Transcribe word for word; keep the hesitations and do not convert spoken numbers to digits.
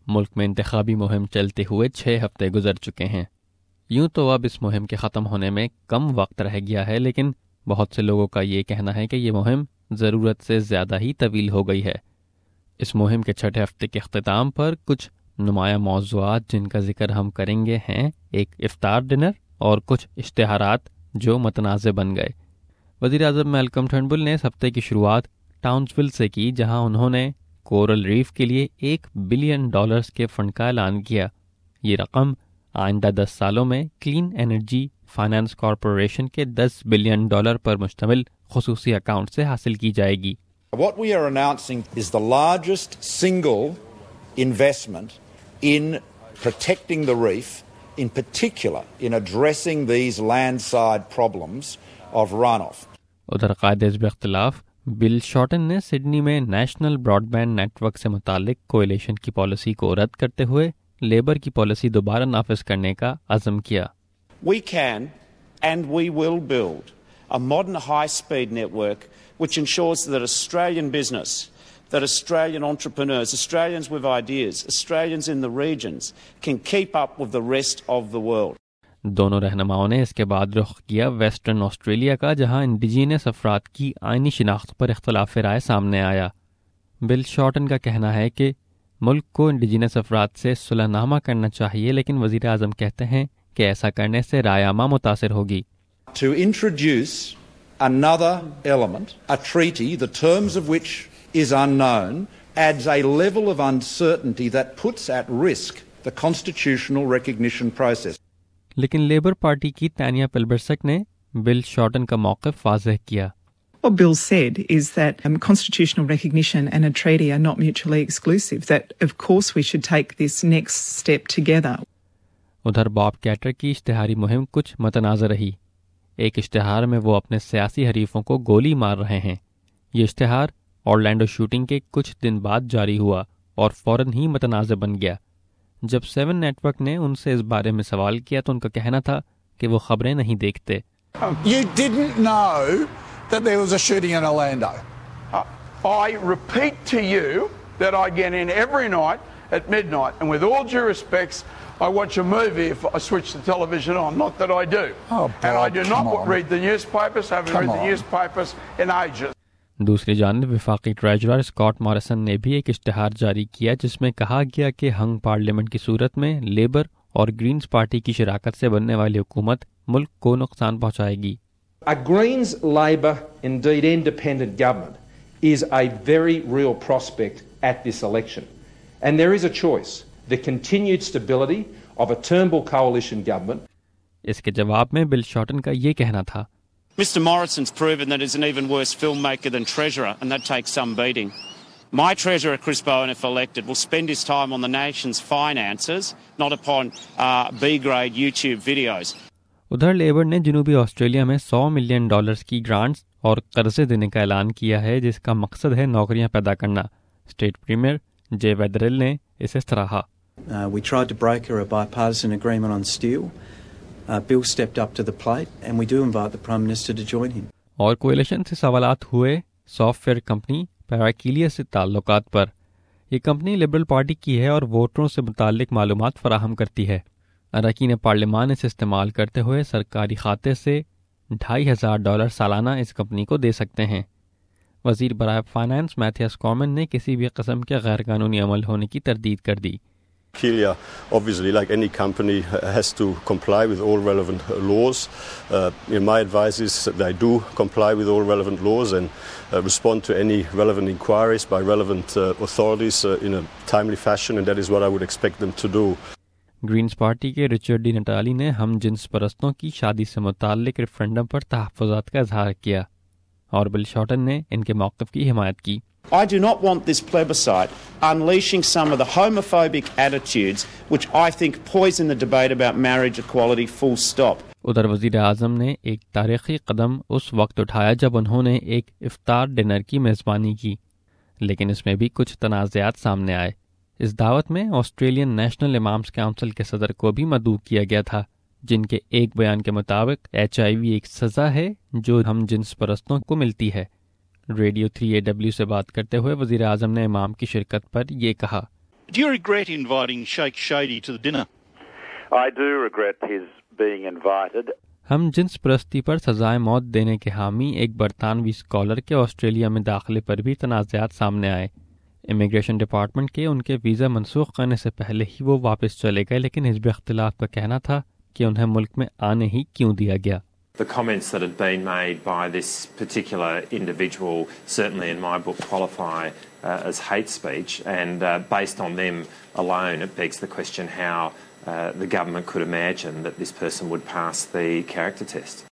मुल्क में इंतखाबी मुहिम चलते हुए छः हफ्ते गुजर चुके हैं। यूं तो अब इस मुहिम के ख़त्म होने में कम वक्त रह गया है, लेकिन बहुत से लोगों का ये कहना है कि ये मुहिम ज़रूरत से ज़्यादा ही तवील हो गई है। इस मुहिम के छठे हफ्ते के अख्तिताम पर कुछ नुमाया मौज़ूआत जिनका जिक्र हम करेंगे हैं एक इफ्तार डिनर और कुछ इश्तिहारात जो मतनाज़े बन गए। वज़ीर-ए-आज़म मैल्कम टर्नबुल ने इस हफ्ते की शुरुआत टाउन्सविल से की, जहां उन्होंने कोरल रीफ के लिए एक बिलियन डॉलर्स के फंड का ऐलान किया। ये रकम आइंदा दस सालों में क्लीन एनर्जी फाइनेंस कॉरपोरेशन के दस बिलियन डॉलर पर मुश्तमिल खुसूसी अकाउंट से हासिल की जाएगी। What we are announcing is the largest single investment in protecting the reef, in particular in addressing these landside problems of runoff. उधर कायदे इख्तिलाफ बिल शॉर्टन ने सिडनी में नेशनल ब्रॉडबैंड नेटवर्क से मुतालिक कोएलिशन की पॉलिसी को रद्द करते हुए लेबर की पॉलिसी दोबारा नाफिज करने का अज़म किया। We can and we will build a modern high-speed network which ensures that Australian business, that Australian entrepreneurs, Australians with ideas, Australians in the regions can keep up with the rest of the world. दोनों रहनुमाओं ने इसके बाद रुख किया western Australia का, जहां indigenous अफराद की आइनी शिनाख्त पर इख्तलाफ राय सामने आया। बिल शॉर्टन का कहना है कि मुल्क को इंडिजीनियस अफराद से सुलहनामा करना चाहिए, लेकिन वज़ीर आज़म कहते हैं कि ऐसा करने से राय आमा मुतासिर होगी। To introduce another element, a treaty, the terms of which is unknown, adds a level of uncertainty that puts at risk the constitutional recognition process. लेकिन लेबर पार्टी की तानिया पिल्बर्सक ने बिल शॉर्टन का मौक़िफ़ वाज़ेह किया। What Bill said is that um, constitutional recognition and a treaty are not mutually exclusive, that of course we should take this next step together. उधर Bob Katter की इश्तिहारी मुहिम कुछ मतनाज़ रही। एक इश्तिहार में वो अपने सियासी हरीफों को गोली मार रहे हैं। ये इश्तिहार ऑरलैंडो शूटिंग के कुछ दिन बाद जारी हुआ और फ़ौरन ही मतनाज़ बन गया। जब सेवन नेटवर्क ने उनसे इस बारे में सवाल किया तो उनका कहना था कि वो खबरें नहीं देखते। You didn't know that there was a shooting in Orlando. Uh, I repeat to you that I get in every night at midnight, and with all due respects, I watch a movie if I switch the television on. Not that I do. Oh, Bob, and I do not on. read the newspapers. Haven't Come read on. the newspapers in ages. दूसरी जानिब वफाकी treasurer Scott Morrison ने भी एक इश्तिहार जारी किया, जिसमें कहा गया कि हंग पार्लियामेंट की सूरत में लेबर और ग्रीन्स पार्टी की शराकत से बनने वाली हुकूमत मुल्क को नुकसान पहुंचाएगी। A Greens, Labor, indeed independent government is a very real prospect at this election. And there is a choice, the continued stability of a Turnbull coalition government. इसके जवाब में बिल शॉर्टन का ये कहना था, Mister Morrison's proven that he's an even worse filmmaker than Treasurer, and that takes some beating. My Treasurer, Chris Bowen, if elected, will spend his time on the nation's finances, not upon uh, B-grade YouTube videos. उधर Labor ने जनूबी Australia में सौ million dollars की grants और कर्जे देने का ऐलान किया है, जिसका मकसद है नौकरियां पैदा करना। स्टेट प्रीमियर जे वेदरिल ने इसे सराहा। Uh, we tried to broker a bipartisan agreement on steel. Uh, Bill stepped up to the plate, and we do invite the Prime Minister to join him. और कोएलिशन से सवालात हुए सॉफ्टवेयर कंपनी पैराकिलिया से ताल्लुकात पर। ये कंपनी लिबरल पार्टी की है और वोटरों से मुतालिक मालूमात फराहम करती है। अरकान पार्लियामान इसे इस्तेमाल करते हुए सरकारी खाते से ढाई हजार डॉलर सालाना इस कंपनी को दे सकते हैं। वजीर बराए फाइनेंस मैथियस कॉमन ने किसी भी किस्म के गैर कानूनी अमल होने की तरदीद कर दी। Kilia, obviously, like any company, has to comply with all relevant laws. Uh, you know, my advice is that they do comply with all relevant laws and uh, respond to any relevant inquiries by relevant uh, authorities uh, in a timely fashion, and that is what I would expect them to do. Greens party के Richard Di Natale ने हम jeans परस्तों की शादी से मुताल्लिक referendum पर तहफ़्फ़ुज़ात का इजहार किया और बिल शॉर्टन ने इनके मौक़िफ़ की हिमायत की। I do not want this plebiscite unleashing some of the homophobic attitudes which I think poison the debate about marriage equality, full stop. उधर वज़ीर आज़म ने एक तारीख़ी कदम उस वक्त उठाया जब उन्होंने एक इफ्तार डिनर की मेज़बानी की, लेकिन इसमें भी कुछ तनाज़ात सामने आए। इस दावत में ऑस्ट्रेलियन नेशनल इमाम्स काउंसिल के सदर को भी मदऊ किया गया था, जिनके एक बयान के मुताबिक एच आई वी एक सज़ा है जो हम जिन्स परस्तों को मिलती है। रेडियो थ्री ए डब्ल्यू से बात करते हुए वज़ीर आज़म ने इमाम की शिरकत पर यह कहा, Do you regret inviting Sheikh Shady to the dinner? I do regret his being invited. हम जिन्स परस्ती पर सजाए मौत देने के हामी एक बरतानवी स्कॉलर के ऑस्ट्रेलिया में दाखिले पर भी तनाज़ात सामने आए। इमिग्रेशन डिपार्टमेंट के उनके वीज़ा मनसूख करने से पहले ही वो वापस चले गए, लेकिन हिज़्ब इख्तिलाफ का कहना था कि उन्हें मुल्क में आने ही क्यों दिया गया। The comments that had been made by this particular individual, certainly in my book, qualify uh, as hate speech, and uh, based on them alone, it begs the question how uh, the government could imagine that this person would pass the character test.